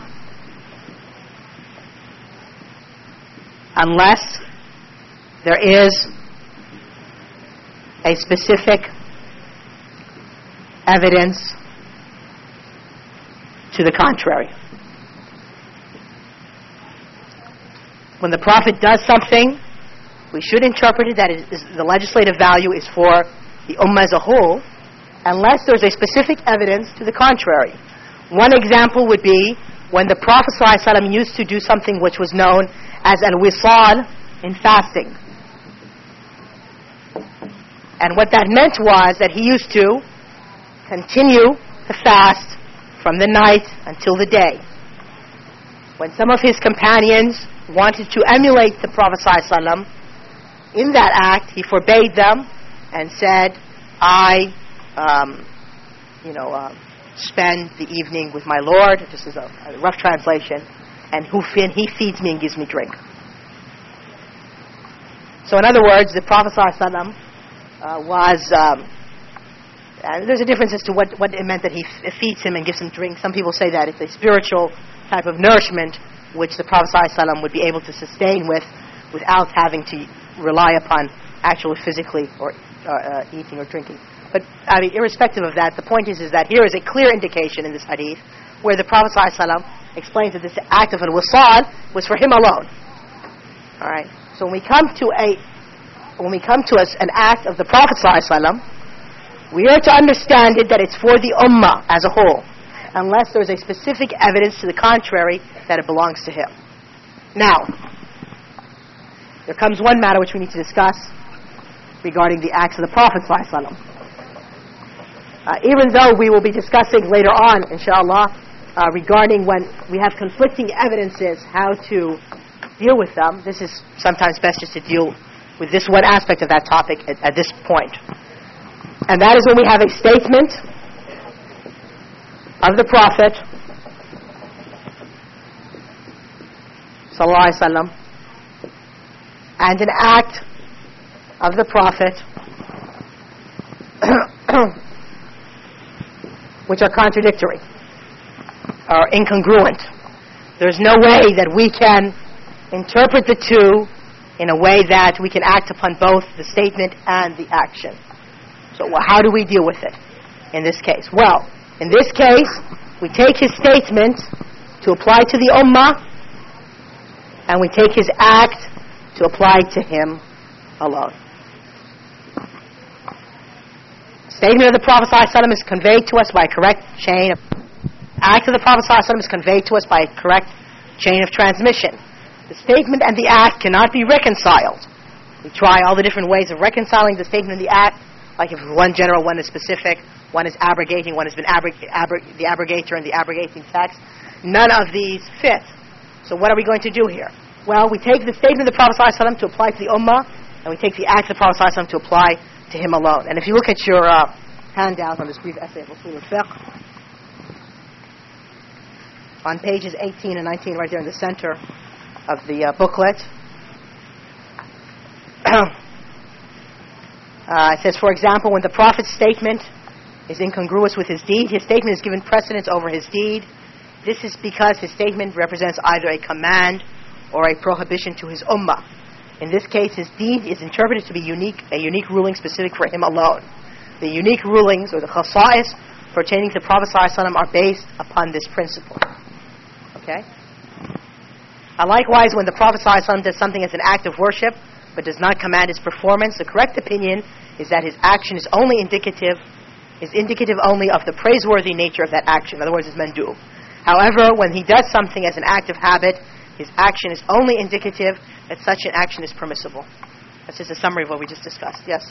unless there is a specific evidence to the contrary. When the Prophet does something, we should interpret it that the legislative value is for the ummah as a whole, unless there's a specific evidence to the contrary. One example would be when the Prophet ﷺ used to do something which was known as al-wisal in fasting. And what that meant was that he used to continue to fast from the night until the day. When some of his companions wanted to emulate the Prophet ﷺ in that act, he forbade them and said, I spend the evening with my Lord, this is a rough translation, and he feeds me and gives me drink. So in other words, the Prophet ﷺ there's a difference as to what it meant that he feeds him and gives him drink. Some people say that it's a spiritual type of nourishment which the Prophet ﷺ would be able to sustain without having to rely upon actually physically or eating or drinking. But I mean, irrespective of that, the point is that here is a clear indication in this hadith where the Prophet ﷺ explains that this act of al-wisal was for him alone. All right. So when we come to an act of the Prophet ﷺ, we are to understand it that it's for the ummah as a whole, unless there is a specific evidence to the contrary that it belongs to him. Now, there comes one matter which we need to discuss regarding the acts of the Prophet ﷺ. Even though we will be discussing later on, inshallah, regarding when we have conflicting evidences, how to deal with them, this is sometimes best just to deal with this one aspect of that topic at this point. And that is when we have a statement of the Prophet sallallahu alaihi wasallam and an act of the Prophet which are contradictory or incongruent. There's no way that we can interpret the two in a way that we can act upon both the statement and the action. So how do we deal with it in this case? Well, in this case, we take his statement to apply to the ummah, and we take his act to apply to him alone. The statement of the Prophet ﷺ is conveyed to us by a correct chain of... act of the Prophet ﷺ is conveyed to us by a correct chain of transmission. The statement and the act cannot be reconciled. We try all the different ways of reconciling the statement and the act, like if one general, one is specific, one is abrogating, one has been the abrogator and the abrogating text. None of these fit. So what are we going to do here? Well, we take the statement of the Prophet ﷺ to apply to the ummah, and we take the act of the Prophet ﷺ to apply to him alone. And if you look at your handout on this brief essay of Usul al-Fiqh, on pages 18 and 19, right there in the center of the booklet, it says, for example, when the Prophet's statement is incongruous with his deed, his statement is given precedence over his deed. This is because his statement represents either a command or a prohibition to his ummah. In this case, his deed is interpreted to be a unique ruling specific for him alone. The unique rulings, or the khasa'is, pertaining to the Prophet ﷺ are based upon this principle. Okay? Likewise, when the Prophet ﷺ does something as an act of worship, but does not command its performance, the correct opinion is that his action is indicative only of the praiseworthy nature of that action. In other words, it's mandub. However, when he does something as an act of habit, his action is only indicative that such an action is permissible. That's just a summary of what we just discussed. Yes?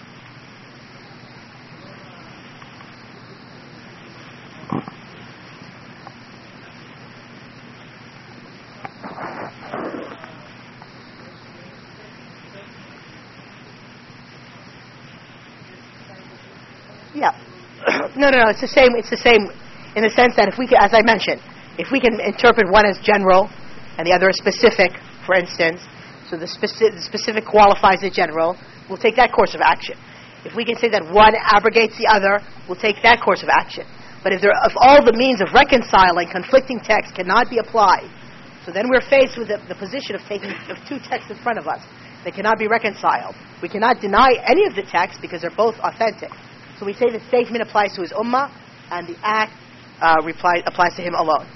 Yeah. No. It's the same. It's the same in the sense that if we can, as I mentioned, if we can interpret one as general and the other as specific, for instance, so the specific qualifies the general, we'll take that course of action. If we can say that one abrogates the other, we'll take that course of action. But if all the means of reconciling conflicting texts cannot be applied, so then we're faced with the position of two texts in front of us. They cannot be reconciled. We cannot deny any of the texts because they're both authentic. So we say the statement applies to his ummah, and the act applies to him alone.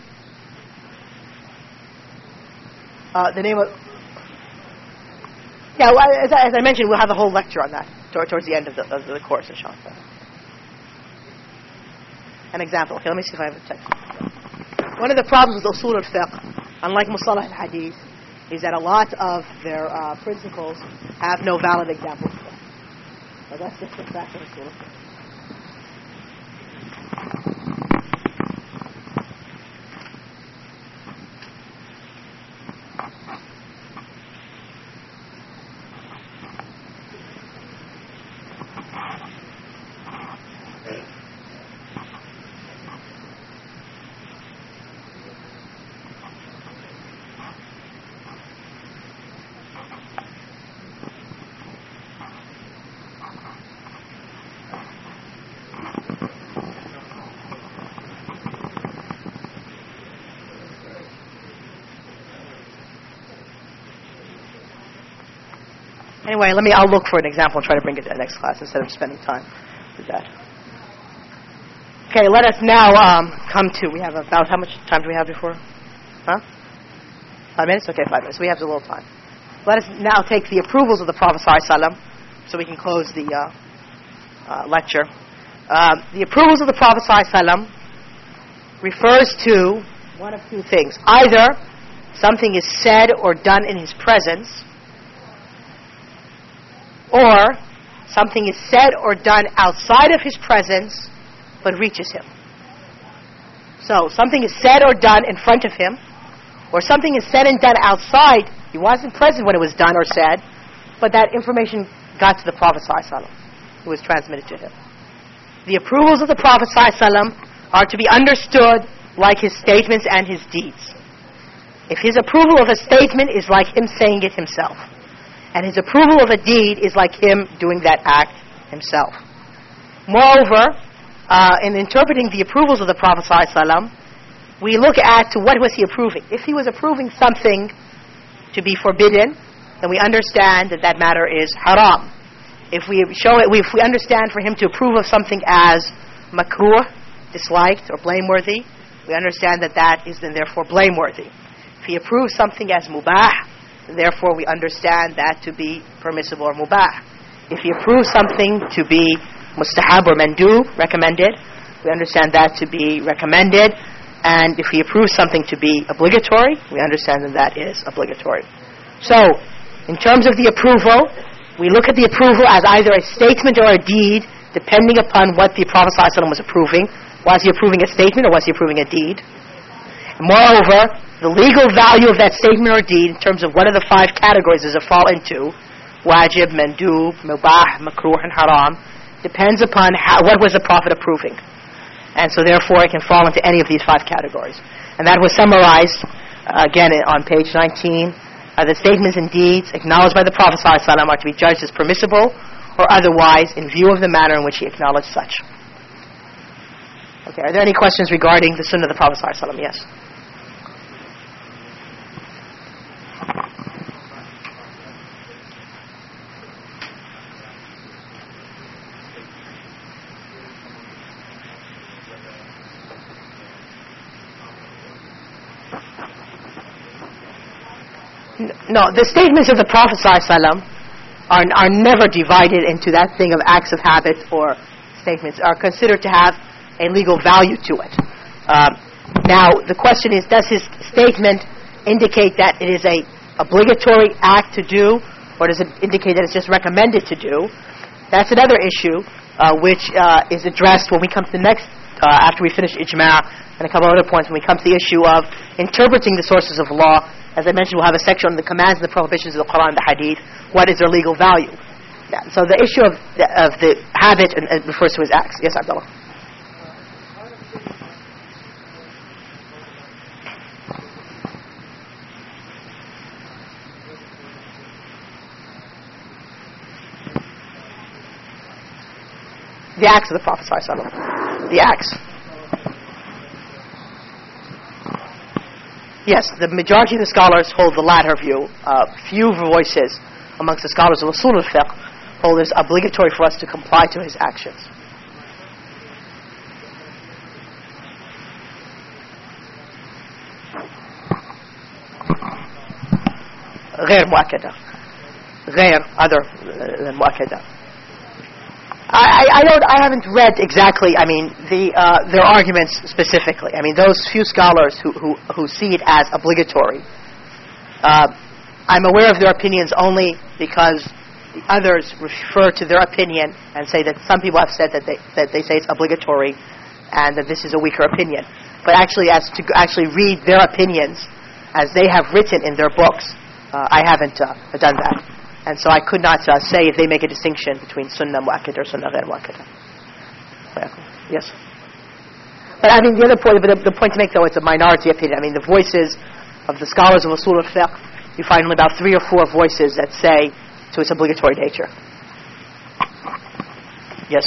The name of... Yeah, well, as I mentioned, we'll have a whole lecture on that towards the end of the course, inshallah. An example. Okay, let me see if I have a text. One of the problems with Usul al-Fiqh, unlike Musalah al-Hadith, is that a lot of their principles have no valid examples. So that's just the fact of Usul al-Fiqh. Anyway, I'll look for an example and try to bring it to the next class instead of spending time with that. Okay, let us now come to, we have how much time do we have before? Huh? 5 minutes? Okay, 5 minutes. We have a little time. let us now take the approvals of the Prophet ﷺ so we can close the lecture. The approvals of the Prophet ﷺ refers to one of two things. Either something is said or done in his presence, or something is said or done outside of his presence but reaches him. So something is said or done in front of him, or something is said and done outside. He wasn't present when it was done or said, but that information got to the Prophet ﷺ. It was transmitted to him. The approvals of the Prophet ﷺ are to be understood like his statements and his deeds. If his approval of a statement is like him saying it himself, and his approval of a deed is like him doing that act himself. Moreover, in interpreting the approvals of the Prophet ﷺ, we look at what was he approving. If he was approving something to be forbidden, then we understand that that matter is haram. If we understand for him to approve of something as makruh, disliked or blameworthy, we understand that that is then therefore blameworthy. If he approves something as mubah, therefore we understand that to be permissible or mubah. If he approves something to be mustahab or mandub, recommended, we understand that to be recommended. And if he approves something to be obligatory, we understand that that is obligatory. So, in terms of the approval, we look at the approval as either a statement or a deed, depending upon what the Prophet ﷺ was approving. Was he approving a statement or was he approving a deed? Moreover, the legal value of that statement or deed in terms of what are the 5 categories does it fall into, wajib, mandub, mubah, makruh, and haram, depends upon what was the Prophet approving. And so therefore it can fall into any of these 5 categories. And that was summarized, again, on page 19. The statements and deeds acknowledged by the Prophet ﷺ are to be judged as permissible or otherwise in view of the manner in which he acknowledged such. Okay, are there any questions regarding the Sunnah of the Prophet ﷺ? Yes. No, the statements of the Prophet ﷺ are never divided into that thing of acts of habit or statements, are considered to have a legal value to it. Now, the question is, does his statement indicate that it is a obligatory act to do, or does it indicate that it's just recommended to do? That's another issue which is addressed when we come to the next, after we finish ijma' and a couple other points, when we come to the issue of interpreting the sources of law. As I mentioned, we'll have a section on the commands and the prohibitions of the Quran and the Hadith. What is their legal value? Yeah, so the issue of the habit refers to his acts. Yes, Abdullah. The acts of the Prophet ﷺ. The acts. Yes, the majority of the scholars hold the latter view. Few voices amongst the scholars of Usul al-Fiqh hold it is obligatory for us to comply to his actions. غير مؤكدة. غير, other than مؤكدة. I haven't read exactly, their arguments specifically. Those few scholars who see it as obligatory, I'm aware of their opinions only because the others refer to their opinion and say that some people have said that they say it's obligatory and that this is a weaker opinion. But actually, as to actually read their opinions as they have written in their books, I haven't done that. And so I could not say if they make a distinction between sunnah mu'akkad or sunnah ghair mu'akkad. Yes. But the other point, the point to make though, it's a minority opinion. The voices of the scholars of Usul al-Fiqh, you find only about 3 or 4 voices that say to its obligatory nature. Yes.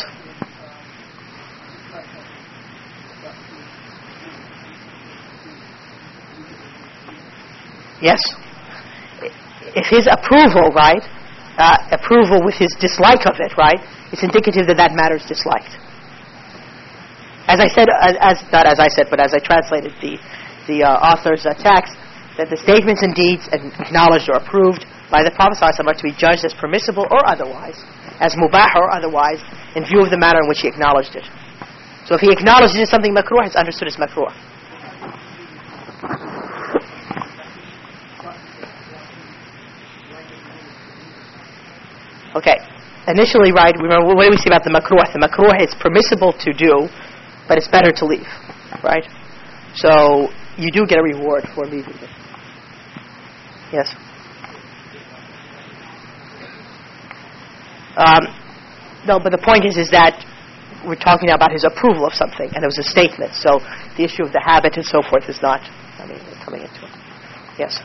Yes. If his approval, approval with his dislike of it, it's indicative that matter is disliked. As I said, but as I translated the author's text, that the statements and deeds acknowledged or approved, by the Prophet ﷺ to be judged as permissible or otherwise, as mubah or otherwise, in view of the manner in which he acknowledged it. So if he acknowledges it as something makruh, it's understood as makruh. Okay. Initially, right, remember, what do we say about the makruh? The makruh is permissible to do, but it's better to leave, right? So you do get a reward for leaving it. Yes? No, but the point is that we're talking about his approval of something, and it was a statement. So the issue of the habit and so forth is not, coming into it. Yes?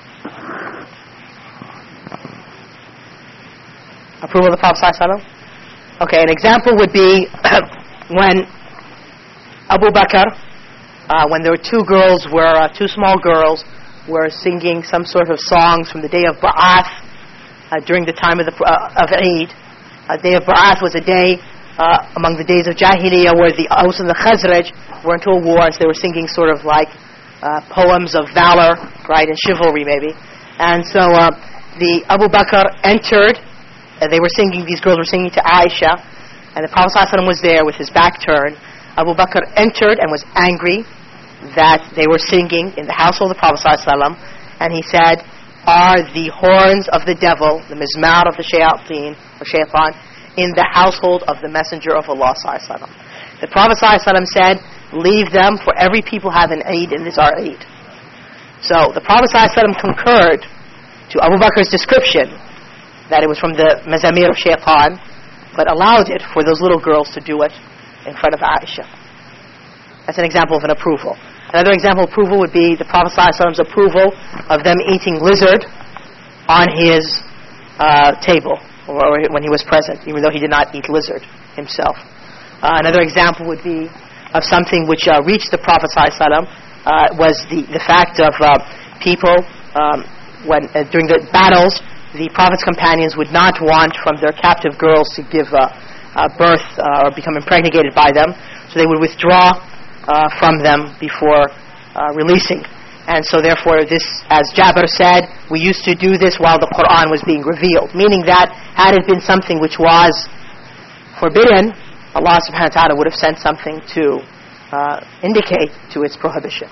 Approval of the Prophet ﷺ? Okay, an example would be when Abu Bakr, when there were two small girls were singing some sort of songs from the day of Ba'ath during the time of Eid. A day of Ba'ath was a day among the days of Jahiliyyah where the Aus and the Khazraj were into a war, so they were singing sort of like poems of valor, right, and chivalry maybe. And so the Abu Bakr entered. These girls were singing to Aisha, and the Prophet ﷺ was there with his back turned. Abu Bakr entered and was angry that they were singing in the household of the Prophet ﷺ, and he said, "Are the horns of the devil, the mizmar of the shaitan, in the household of the Messenger of Allah ﷺ?" The Prophet ﷺ said, "Leave them, for every people have an Eid, and this is our Eid." So the Prophet ﷺ concurred to Abu Bakr's description that it was from the mazamir of shaitan, but allowed it for those little girls to do it in front of Aisha. That's an example of an approval. Another example of approval would be the Prophet ﷺ's approval of them eating lizard on his table, or when he was present, even though he did not eat lizard himself. Another example would be of something which reached the Prophet ﷺ, was the fact of people, when during the battles, the Prophet's companions would not want from their captive girls to give birth or become impregnated by them, so they would withdraw from them before releasing. And so therefore this, as Jabir said, we used to do this while the Qur'an was being revealed, meaning that had it been something which was forbidden, Allah subhanahu wa ta'ala would have sent something to indicate to its prohibition.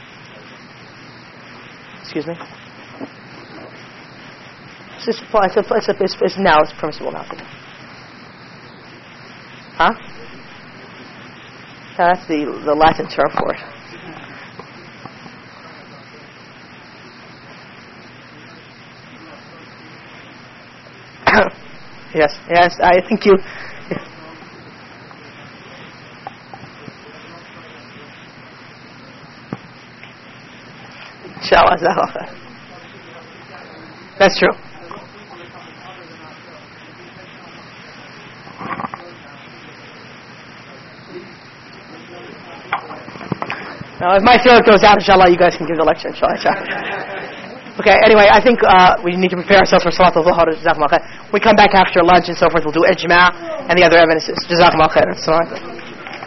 Excuse me? Now it's permissible now. Huh? No, that's the Latin term for it. Yes, I think you... Inshallah. That's true. Now, if my throat goes out, inshallah, you guys can give the lecture, inshallah. Okay, anyway, I think we need to prepare ourselves for Salat al-Dhuhr. We come back after lunch and so forth. We'll do ijma' and the other evidences. Jazakumullah khairan. Assalamu alaikum.